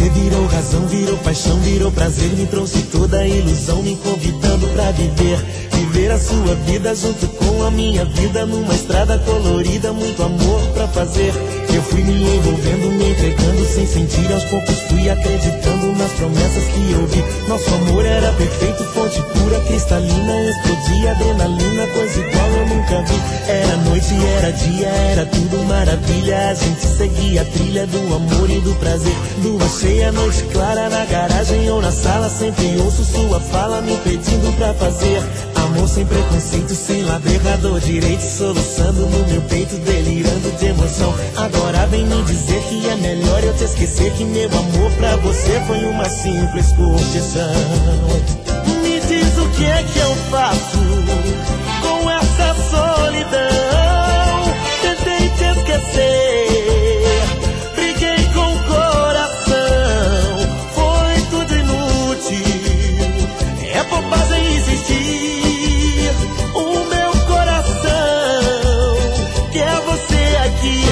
virou razão, virou paixão, virou prazer, me trouxe toda a ilusão, me convidando pra viver. Viver a sua vida junto com a minha vida, numa estrada colorida, muito amor pra fazer. Eu fui me envolvendo, me entregando sem sentir, aos poucos fui acreditando nas promessas que eu vi. Nosso amor era perfeito, fonte pura, cristalina, explodia adrenalina, coisa igual eu nunca vi. Era noite, era dia, era tudo maravilha, a gente seguia a trilha do amor e do prazer. Lua cheia, noite clara, na garagem ou na sala, sempre ouço sua fala me pedindo pra fazer. Amor sem preconceito, sem lado errado ou direito, soluçando no meu peito, delirando de emoção. Agora vem me dizer que é melhor eu te esquecer, que meu amor pra você foi uma simples curtição. Me diz o que é que eu faço com essa solidão. Tentei te esquecer, briguei com o coração, foi tudo inútil, é bobagem existir. O meu coração quer você aqui.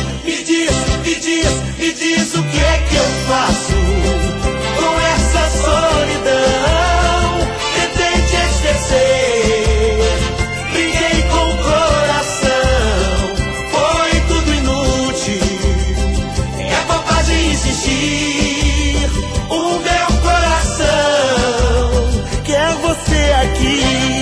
Me diz o que é que eu faço com essa solidão. Tentei te esquecer, briguei com o coração, foi tudo inútil, é bobagem insistir. O meu coração quer você aqui.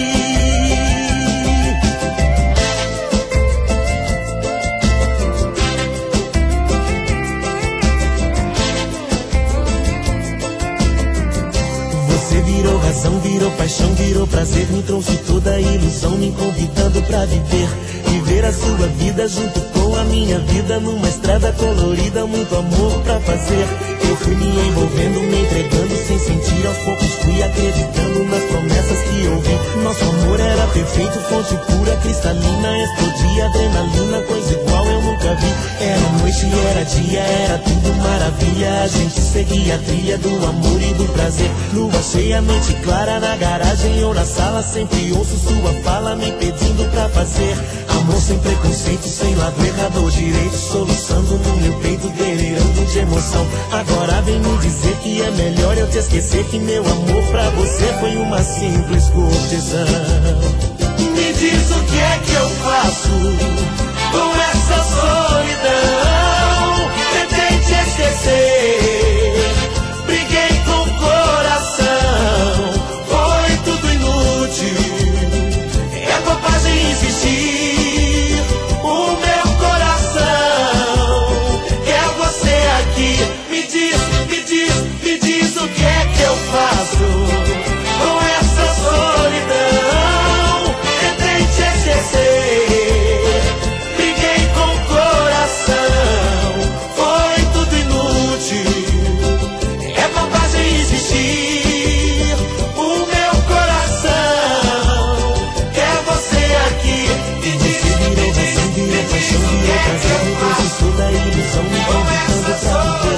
Virou razão, virou paixão, virou prazer, me trouxe toda a ilusão, me convidando pra viver. Viver a sua vida junto com a minha vida, numa estrada colorida, muito amor pra fazer. Eu fui me envolvendo, me entregando sem sentir, aos poucos fui acreditando nas promessas que ouvi. Nosso amor era perfeito, fonte pura, cristalina, explodia adrenalina, coisa igual eu nunca vi. Era noite, era dia, era tudo maravilha, a gente seguia a trilha do amor e do prazer. Lua cheia, noite clara, na garagem ou na sala, sempre ouço sua fala me pedindo pra fazer. Amor sem preconceito, sem lado errado ou direito, soluçando no meu peito, delirando de emoção. Agora vem me dizer que é melhor eu te esquecer, que meu amor pra você foi uma simples curtição. Me diz o que é que eu faço com essa solidão. Tentei te esquecer, briguei com o coração, foi tudo inútil, é bobagem insistir. O meu coração quer você aqui. Me diz o que é que eu faço com essa solidão. Tentei te esquecer, briguei com o coração, foi tudo inútil, é bobagem insistir. O meu coração quer você aqui. Me diz o que é que eu faço toda a ilusão, me convidando pra viver.